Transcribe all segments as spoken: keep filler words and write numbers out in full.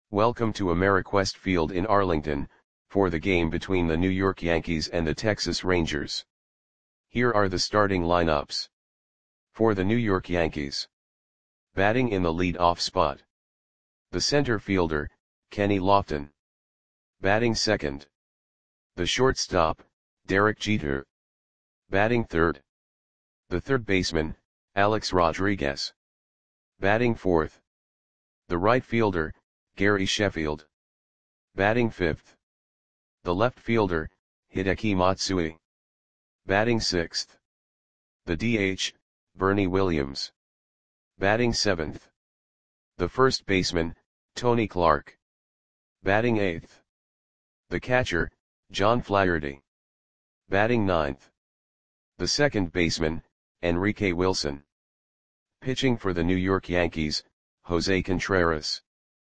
Welcome to Ameriquest Field in Arlington, for the game between the New York Yankees and the Texas Rangers. Here are the starting lineups. For the New York Yankees. Batting in the lead-off spot. The center fielder, Kenny Lofton. Batting second. The shortstop, Derek Jeter. Batting third. The third baseman, Alex Rodriguez. Batting fourth. The right fielder, Gary Sheffield. Batting fifth. The left fielder, Hideki Matsui. Batting sixth. The D H, Bernie Williams. Batting seventh. The first baseman, Tony Clark. Batting eighth. The catcher, John Flaherty. Batting ninth. The second baseman, Enrique Wilson. Pitching for the New York Yankees, Jose Contreras.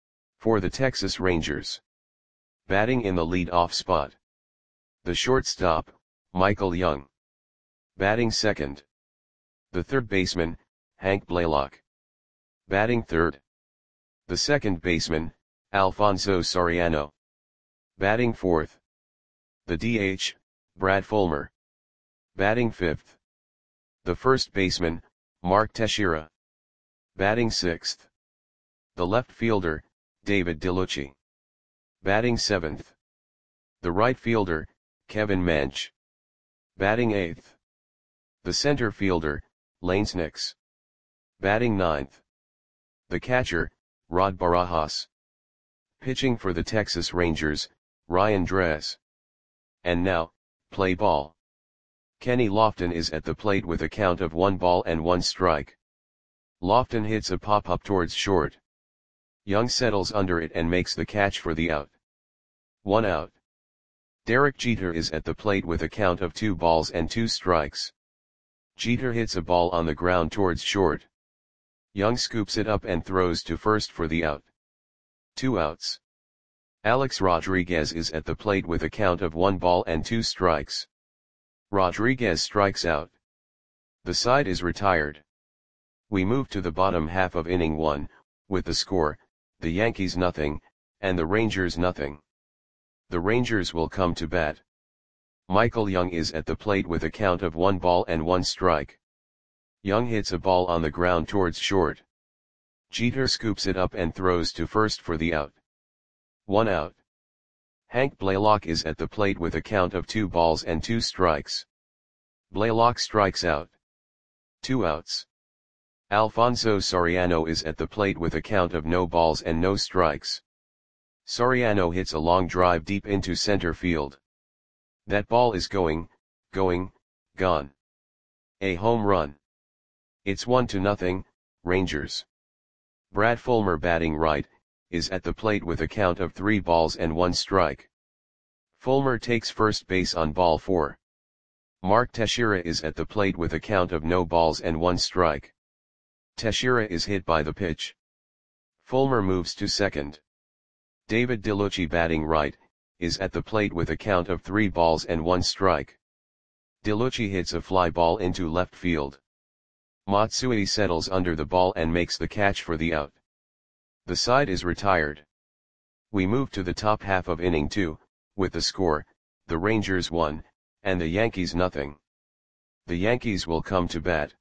For the Texas Rangers. Batting in the lead-off spot. The shortstop, Michael Young. Batting second. The third baseman, Hank Blaylock. Batting third. The second baseman, Alfonso Soriano. Batting fourth. The D H, Brad Fulmer. Batting fifth. The first baseman, Mark Teixeira. Batting sixth. The left fielder, David DeLucci. Batting seventh. The right fielder, Kevin Mench. Batting eighth. The center fielder, Lane Snicks. Batting ninth. The catcher, Rod Barajas. Pitching for the Texas Rangers, Ryan Dress. And now, play ball. Kenny Lofton is at the plate with a count of one ball and one strike. Lofton hits a pop-up towards short. Young settles under it and makes the catch for the out. One out. Derek Jeter is at the plate with a count of two balls and two strikes. Jeter hits a ball on the ground towards short. Young scoops it up and throws to first for the out. Two outs. Alex Rodriguez is at the plate with a count of one ball and two strikes. Rodriguez strikes out. The side is retired. We move to the bottom half of inning one, with the score, the Yankees nothing, and the Rangers nothing. The Rangers will come to bat. Michael Young is at the plate with a count of one ball and one strike. Young hits a ball on the ground towards short. Jeter scoops it up and throws to first for the out. One out. Hank Blaylock is at the plate with a count of two balls and two strikes. Blaylock strikes out. Two outs. Alfonso Soriano is at the plate with a count of no balls and no strikes. Soriano hits a long drive deep into center field. That ball is going, going, gone. A home run. It's one to nothing, Rangers. Brad Fulmer, batting right, is at the plate with a count of three balls and one strike. Fulmer takes first base on ball four. Mark Teixeira is at the plate with a count of no balls and one strike. Teixeira is hit by the pitch. Fulmer moves to second. David DeLucci, batting right, is at the plate with a count of three balls and one strike. DeLucci hits a fly ball into left field. Matsui settles under the ball and makes the catch for the out. The side is retired. We move to the top half of inning two, with the score, the Rangers one, and the Yankees nothing. The Yankees will come to bat.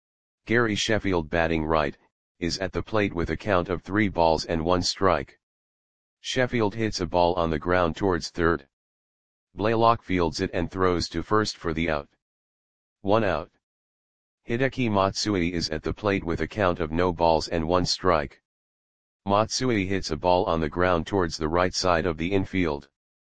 Gary Sheffield, batting right, is at the plate with a count of three balls and one strike. Sheffield hits a ball on the ground towards third. Blaylock fields it and throws to first for the out. One out. Hideki Matsui is at the plate with a count of no balls and one strike. Matsui hits a ball on the ground towards the right side of the infield.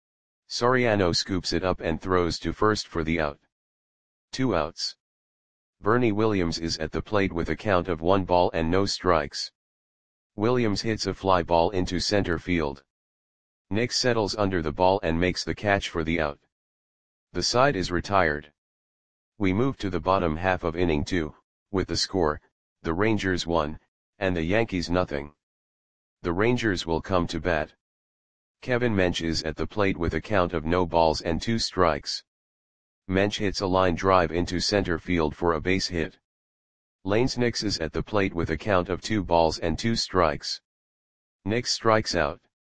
Soriano scoops it up and throws to first for the out. Two outs. Bernie Williams is at the plate with a count of one ball and no strikes. Williams hits a fly ball into center field. Nick settles under the ball and makes the catch for the out. The side is retired. We move to the bottom half of inning two, with the score, the Rangers one, and the Yankees nothing. The Rangers will come to bat. Kevin Mench is at the plate with a count of no balls and two strikes. Mench hits a line drive into center field for a base hit. Lane Snicks is at the plate with a count of two balls and two strikes. Nix strikes out.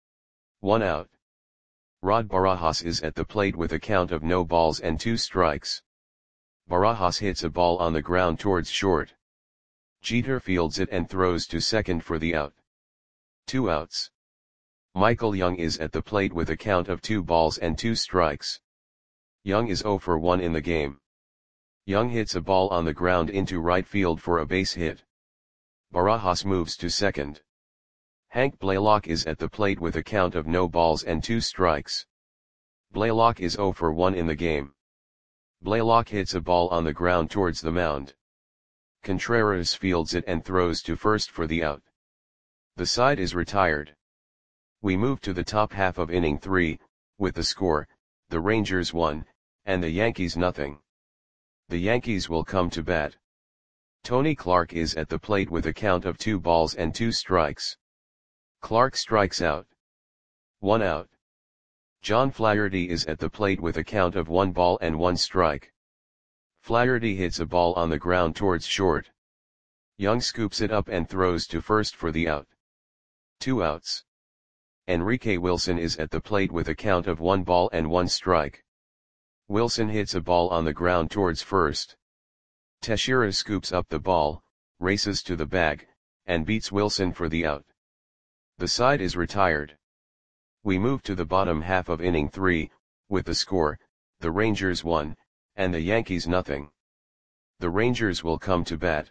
One out. Rod Barajas is at the plate with a count of no balls and two strikes. Barajas hits a ball on the ground towards short. Jeter fields it and throws to second for the out. Two outs. Michael Young is at the plate with a count of two balls and two strikes. Young is zero for one in the game. Young hits a ball on the ground into right field for a base hit. Barajas moves to second. Hank Blaylock is at the plate with a count of no balls and two strikes. Blaylock is zero for one in the game. Blaylock hits a ball on the ground towards the mound. Contreras fields it and throws to first for the out. The side is retired. We move to the top half of inning three, with the score, the Rangers one, and the Yankees nothing. The Yankees will come to bat. Tony Clark is at the plate with a count of two balls and two strikes. Clark strikes out. One out. John Flaherty is at the plate with a count of one ball and one strike. Flaherty hits a ball on the ground towards short. Young scoops it up and throws to first for the out. Two outs. Enrique Wilson is at the plate with a count of one ball and one strike. Wilson hits a ball on the ground towards first. Teixeira scoops up the ball, races to the bag, and beats Wilson for the out. The side is retired. We move to the bottom half of inning three, with the score, the Rangers one, and the Yankees nothing. The Rangers will come to bat.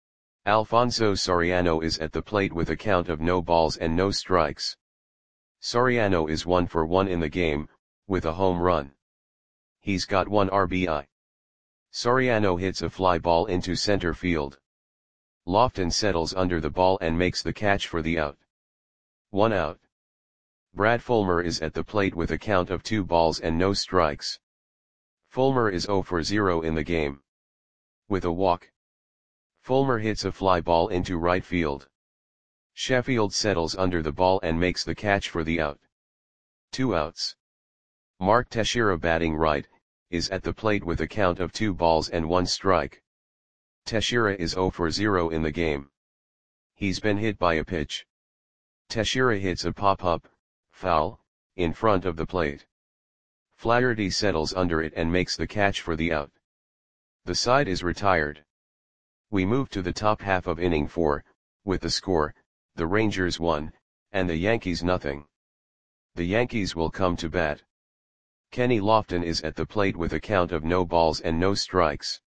Alfonso Soriano is at the plate with a count of no balls and no strikes. Soriano is one for one in the game, with a home run. He's got one R B I. Soriano hits a fly ball into center field. Lofton settles under the ball and makes the catch for the out. One out. Brad Fulmer is at the plate with a count of two balls and no strikes. Fulmer is zero for zero in the game. With a walk. Fulmer hits a fly ball into right field. Sheffield settles under the ball and makes the catch for the out. Two outs. Mark Teixeira, batting right, is at the plate with a count of two balls and one strike. Teixeira is zero for zero in the game. He's been hit by a pitch. Teixeira hits a pop-up, foul, in front of the plate. Flaherty settles under it and makes the catch for the out. The side is retired. We move to the top half of inning four, with the score, the Rangers one, and the Yankees nothing. The Yankees will come to bat. Kenny Lofton is at the plate with a count of no balls and no strikes.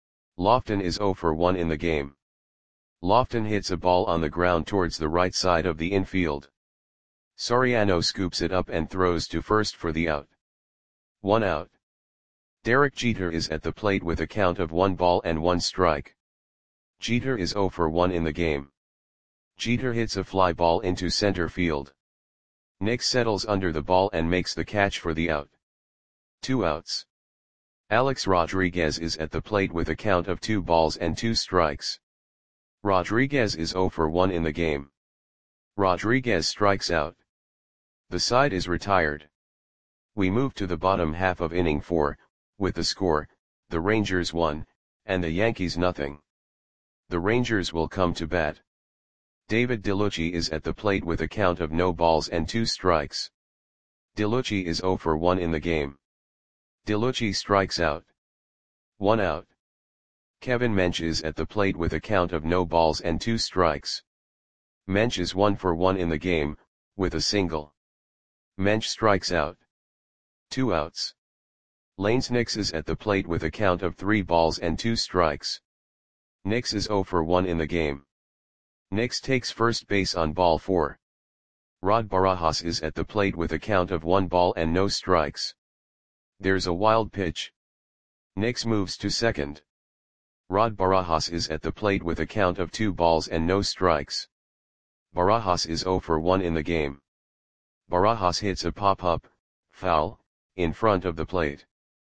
Lofton is zero for one in the game. Lofton hits a ball on the ground towards the right side of the infield. Soriano scoops it up and throws to first for the out. One out. Derek Jeter is at the plate with a count of one ball and one strike. Jeter is zero for one in the game. Jeter hits a fly ball into center field. Nick settles under the ball and makes the catch for the out. Two outs. Alex Rodriguez is at the plate with a count of two balls and two strikes. Rodriguez is zero for one in the game. Rodriguez strikes out. The side is retired. We move to the bottom half of inning four, with the score, the Rangers one, and the Yankees nothing. The Rangers will come to bat. David DeLucci is at the plate with a count of no balls and two strikes. DeLucci is zero for one in the game. DeLucci strikes out. One out. Kevin Mench is at the plate with a count of no balls and two strikes. Mench is one for one in the game, with a single. Mench strikes out. Two outs. Lanes Nix is at the plate with a count of three balls and two strikes. Nix is zero for one in the game. Nix takes first base on ball four. Rod Barajas is at the plate with a count of one ball and no strikes. There's a wild pitch. Nix moves to second. Rod Barajas is at the plate with a count of two balls and no strikes. Barajas is zero for one in the game. Barajas hits a pop-up, foul, in front of the plate.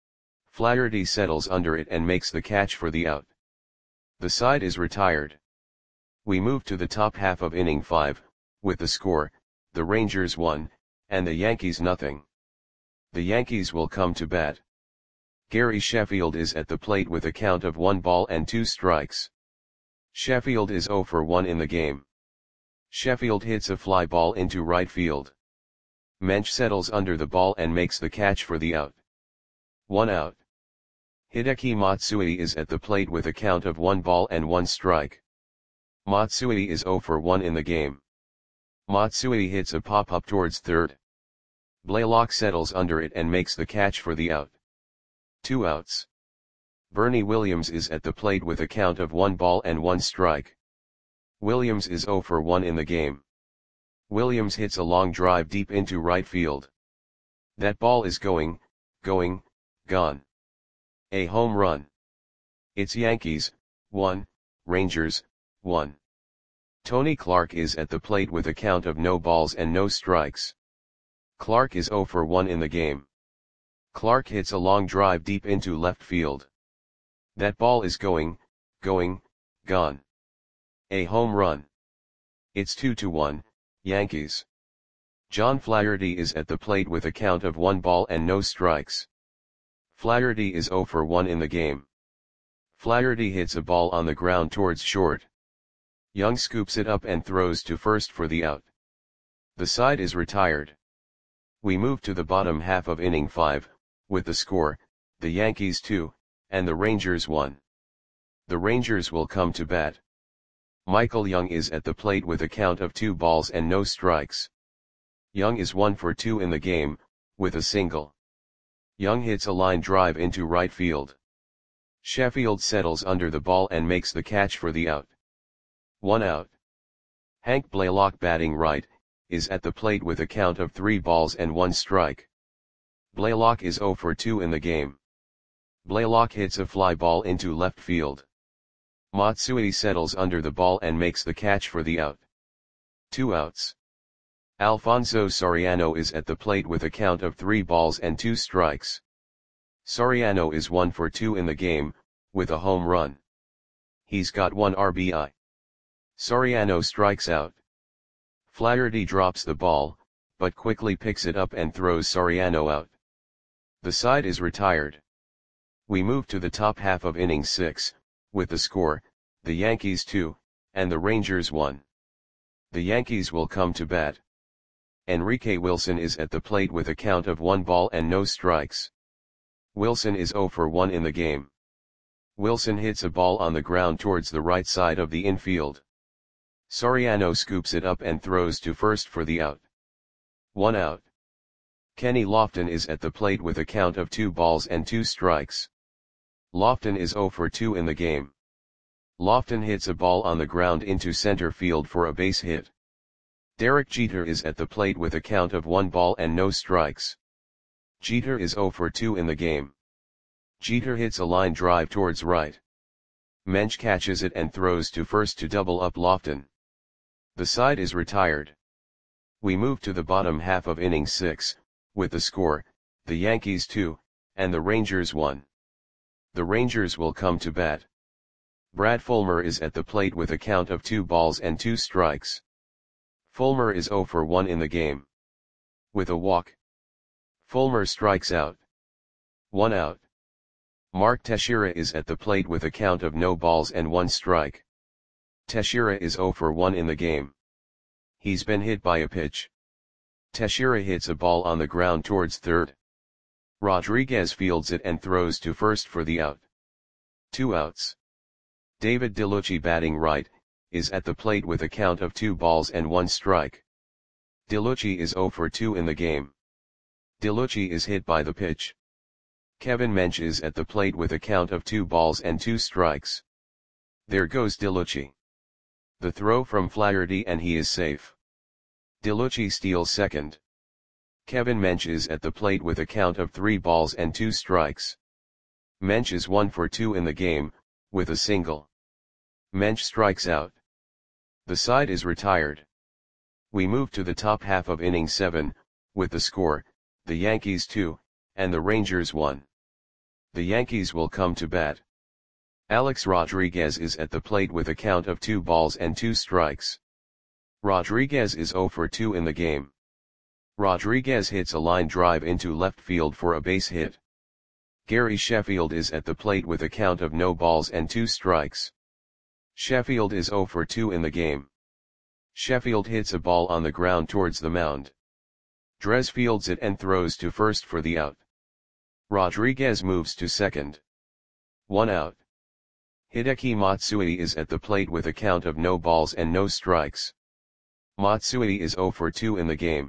Flaherty settles under it and makes the catch for the out. The side is retired. We move to the top half of inning five, with the score, the Rangers one, and the Yankees nothing. The Yankees will come to bat. Gary Sheffield is at the plate with a count of one ball and two strikes. Sheffield is zero for one in the game. Sheffield hits a fly ball into right field. Mensch settles under the ball and makes the catch for the out. One out. Hideki Matsui is at the plate with a count of one ball and one strike. Matsui is zero for one in the game. Matsui hits a pop-up towards third. Blaylock settles under it and makes the catch for the out. Two outs. Bernie Williams is at the plate with a count of one ball and one strike. Williams is zero for one in the game. Williams hits a long drive deep into right field. That ball is going, going, gone. A home run. It's Yankees, one, Rangers, one. Tony Clark is at the plate with a count of no balls and no strikes. Clark is zero for one in the game. Clark hits a long drive deep into left field. That ball is going, going, gone. A home run. It's two to one, Yankees. John Flaherty is at the plate with a count of one ball and no strikes. Flaherty is zero for one in the game. Flaherty hits a ball on the ground towards short. Young scoops it up and throws to first for the out. The side is retired. We move to the bottom half of inning five, with the score, the Yankees two, and the Rangers one. The Rangers will come to bat. Michael Young is at the plate with a count of two balls and no strikes. Young is one for two in the game, with a single. Young hits a line drive into right field. Sheffield settles under the ball and makes the catch for the out. One out. Hank Blaylock, batting right, is at the plate with a count of three balls and one strike. Blaylock is zero for two in the game. Blaylock hits a fly ball into left field. Matsui settles under the ball and makes the catch for the out. Two outs. Alfonso Soriano is at the plate with a count of three balls and two strikes. Soriano is one for two in the game, with a home run. He's got one R B I. Soriano strikes out. Flaherty drops the ball, but quickly picks it up and throws Soriano out. The side is retired. We move to the top half of inning six, with the score, the Yankees two, and the Rangers one. The Yankees will come to bat. Enrique Wilson is at the plate with a count of one ball and no strikes. Wilson is zero for one in the game. Wilson hits a ball on the ground towards the right side of the infield. Soriano scoops it up and throws to first for the out. One out. Kenny Lofton is at the plate with a count of two balls and two strikes. Lofton is zero for two in the game. Lofton hits a ball on the ground into center field for a base hit. Derek Jeter is at the plate with a count of one ball and no strikes. Jeter is zero for two in the game. Jeter hits a line drive towards right. Mensch catches it and throws to first to double up Lofton. The side is retired. We move to the bottom half of inning six, with the score, the Yankees two, and the Rangers one. The Rangers will come to bat. Brad Fulmer is at the plate with a count of two balls and two strikes. Fulmer is zero for one in the game. With a walk. Fulmer strikes out. One out. Mark Teixeira is at the plate with a count of no balls and one strike. Teixeira is zero for one in the game. He's been hit by a pitch. Teixeira hits a ball on the ground towards third. Rodriguez fields it and throws to first for the out. Two outs. David DeLucci, batting right, is at the plate with a count of two balls and one strike. DeLucci is zero for two in the game. DeLucci is hit by the pitch. Kevin Mensch is at the plate with a count of two balls and two strikes. There goes DeLucci. The throw from Flaherty and he is safe. DeLucci steals second. Kevin Mensch is at the plate with a count of three balls and two strikes. Mensch is one for two in the game, with a single. Mensch strikes out. The side is retired. We move to the top half of inning seven, with the score, the Yankees two, and the Rangers one. The Yankees will come to bat. Alex Rodriguez is at the plate with a count of two balls and two strikes. Rodriguez is zero for two in the game. Rodriguez hits a line drive into left field for a base hit. Gary Sheffield is at the plate with a count of no balls and two strikes. Sheffield is zero for two in the game. Sheffield hits a ball on the ground towards the mound. Drez fields it and throws to first for the out. Rodriguez moves to second. One out. Hideki Matsui is at the plate with a count of no balls and no strikes. Matsui is zero for two in the game.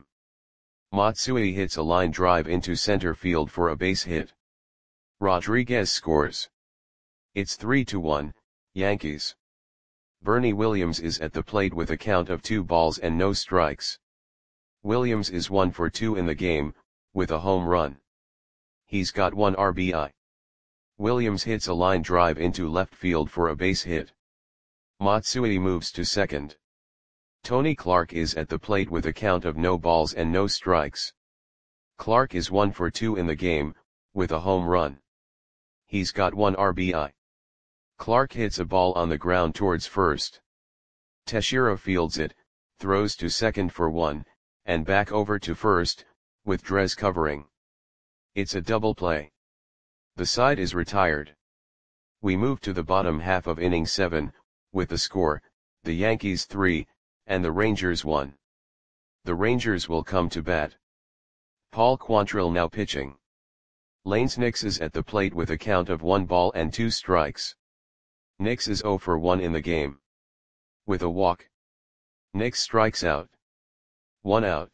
Matsui hits a line drive into center field for a base hit. Rodriguez scores. It's three to one, Yankees. Bernie Williams is at the plate with a count of two balls and no strikes. Williams is one for two in the game, with a home run. He's got one R B I. Williams hits a line drive into left field for a base hit. Matsui moves to second. Tony Clark is at the plate with a count of no balls and no strikes. Clark is one for two in the game, with a home run. He's got one R B I. Clark hits a ball on the ground towards first. Teixeira fields it, throws to second for one, and back over to first, with Drez covering. It's a double play. The side is retired. We move to the bottom half of inning seven, with the score, the Yankees three, and the Rangers one. The Rangers will come to bat. Paul Quantrill now pitching. Lanes Nix is at the plate with a count of one ball and two strikes. Nix is zero for one in the game. With a walk. Nix strikes out. One out.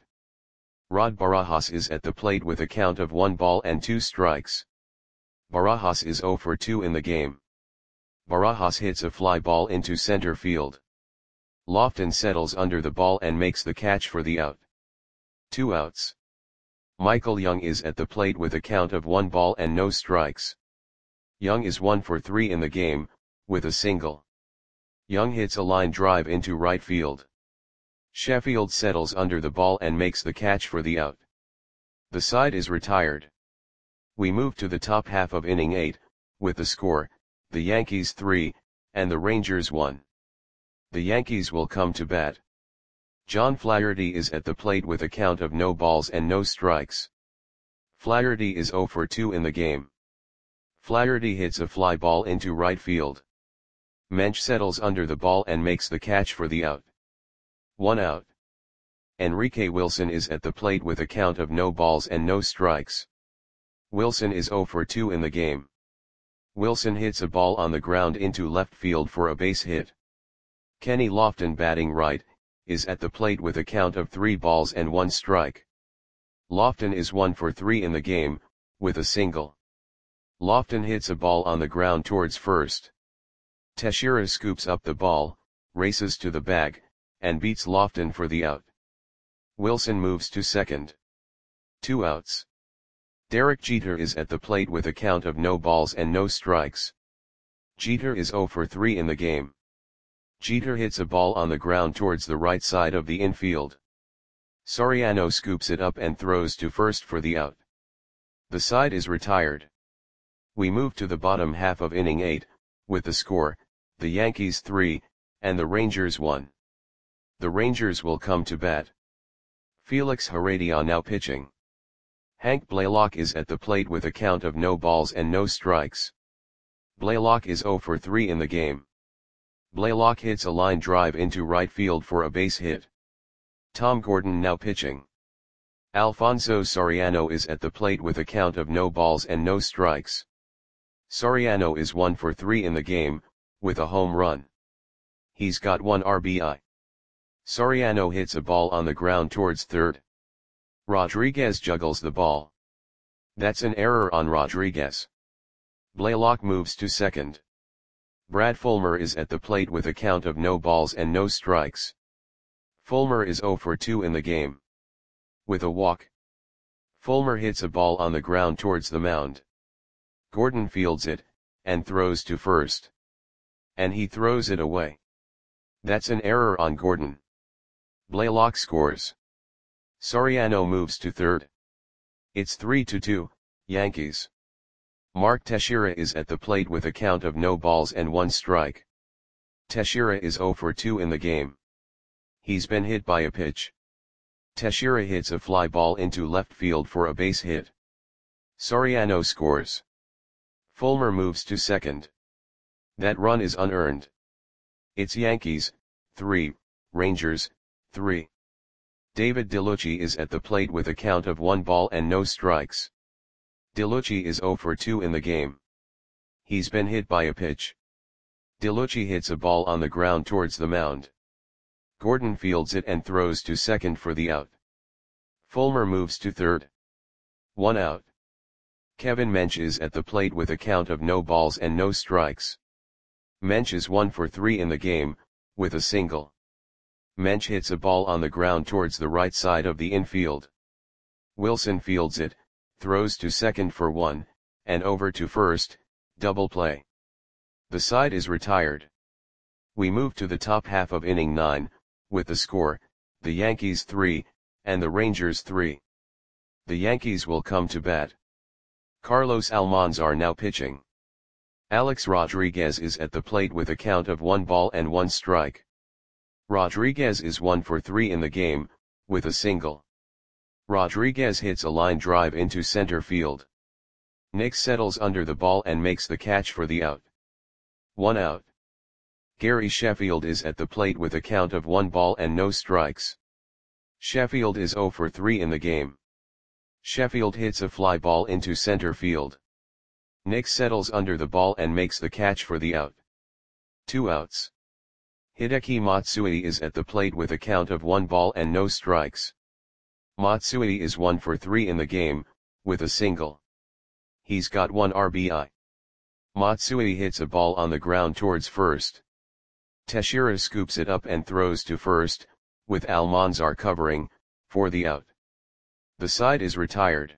Rod Barajas is at the plate with a count of one ball and two strikes. Barajas is zero for two in the game. Barajas hits a fly ball into center field. Lofton settles under the ball and makes the catch for the out. Two outs. Michael Young is at the plate with a count of one ball and no strikes. Young is one for three in the game, with a single. Young hits a line drive into right field. Sheffield settles under the ball and makes the catch for the out. The side is retired. We move to the top half of inning eight, with the score, the Yankees three, and the Rangers one. The Yankees will come to bat. John Flaherty is at the plate with a count of no balls and no strikes. Flaherty is zero for two in the game. Flaherty hits a fly ball into right field. Mensch settles under the ball and makes the catch for the out. One out. Enrique Wilson is at the plate with a count of no balls and no strikes. Wilson is zero for two in the game. Wilson hits a ball on the ground into left field for a base hit. Kenny Lofton, batting right, is at the plate with a count of three balls and one strike. Lofton is one for three in the game, with a single. Lofton hits a ball on the ground towards first. Teixeira scoops up the ball, races to the bag, and beats Lofton for the out. Wilson moves to second. Two outs. Derek Jeter is at the plate with a count of no balls and no strikes. Jeter is zero for three in the game. Jeter hits a ball on the ground towards the right side of the infield. Soriano scoops it up and throws to first for the out. The side is retired. We move to the bottom half of inning eight, with the score, the Yankees three, and the Rangers one. The Rangers will come to bat. Felix Heredia now pitching. Hank Blaylock is at the plate with a count of no balls and no strikes. Blaylock is zero for three in the game. Blaylock hits a line drive into right field for a base hit. Tom Gordon now pitching. Alfonso Soriano is at the plate with a count of no balls and no strikes. Soriano is one for three in the game, with a home run. He's got one R B I. Soriano hits a ball on the ground towards third. Rodriguez juggles the ball. That's an error on Rodriguez. Blaylock moves to second. Brad Fulmer is at the plate with a count of no balls and no strikes. Fulmer is zero for two in the game. With a walk. Fulmer hits a ball on the ground towards the mound. Gordon fields it, and throws to first. And he throws it away. That's an error on Gordon. Blaylock scores. Soriano moves to third. It's three to two, Yankees. Mark Teixeira is at the plate with a count of no balls and one strike. Teixeira is zero for two in the game. He's been hit by a pitch. Teixeira hits a fly ball into left field for a base hit. Soriano scores. Fulmer moves to second. That run is unearned. It's Yankees, three, Rangers, three. David DeLucci is at the plate with a count of one ball and no strikes. DeLucci is zero for two in the game. He's been hit by a pitch. DeLucci hits a ball on the ground towards the mound. Gordon fields it and throws to second for the out. Fulmer moves to third. One out. Kevin Mench is at the plate with a count of no balls and no strikes. Mench is one for three in the game, with a single. Mench hits a ball on the ground towards the right side of the infield. Wilson fields it, throws to second for one, and over to first, double play. The side is retired. We move to the top half of inning nine, with the score, the Yankees three, and the Rangers three. The Yankees will come to bat. Carlos Almanzar now pitching. Alex Rodriguez is at the plate with a count of one ball and one strike. Rodriguez is one for three in the game, with a single. Rodriguez hits a line drive into center field. Nick settles under the ball and makes the catch for the out. One out. Gary Sheffield is at the plate with a count of one ball and no strikes. Sheffield is zero for three in the game. Sheffield hits a fly ball into center field. Nick settles under the ball and makes the catch for the out. Two outs. Hideki Matsui is at the plate with a count of one ball and no strikes. Matsui is one for three in the game, with a single. He's got one R B I. Matsui hits a ball on the ground towards first. Teixeira scoops it up and throws to first, with Almanzar covering, for the out. The side is retired.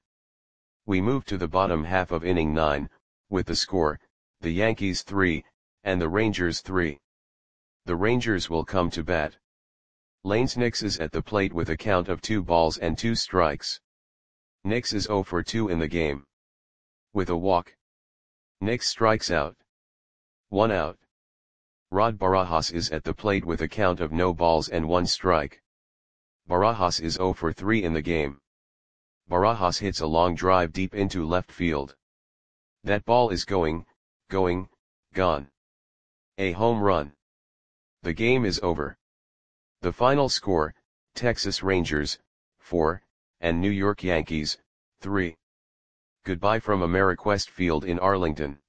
We move to the bottom half of inning nine, with the score, the Yankees three, and the Rangers three. The Rangers will come to bat. Lanes Nix is at the plate with a count of two balls and two strikes. Nix is zero for two in the game. With a walk. Nix strikes out. One out. Rod Barajas is at the plate with a count of no balls and one strike. Barajas is zero for three in the game. Barajas hits a long drive deep into left field. That ball is going, going, gone. A home run. The game is over. The final score, Texas Rangers, four, and New York Yankees, three. Goodbye from Ameriquest Field in Arlington.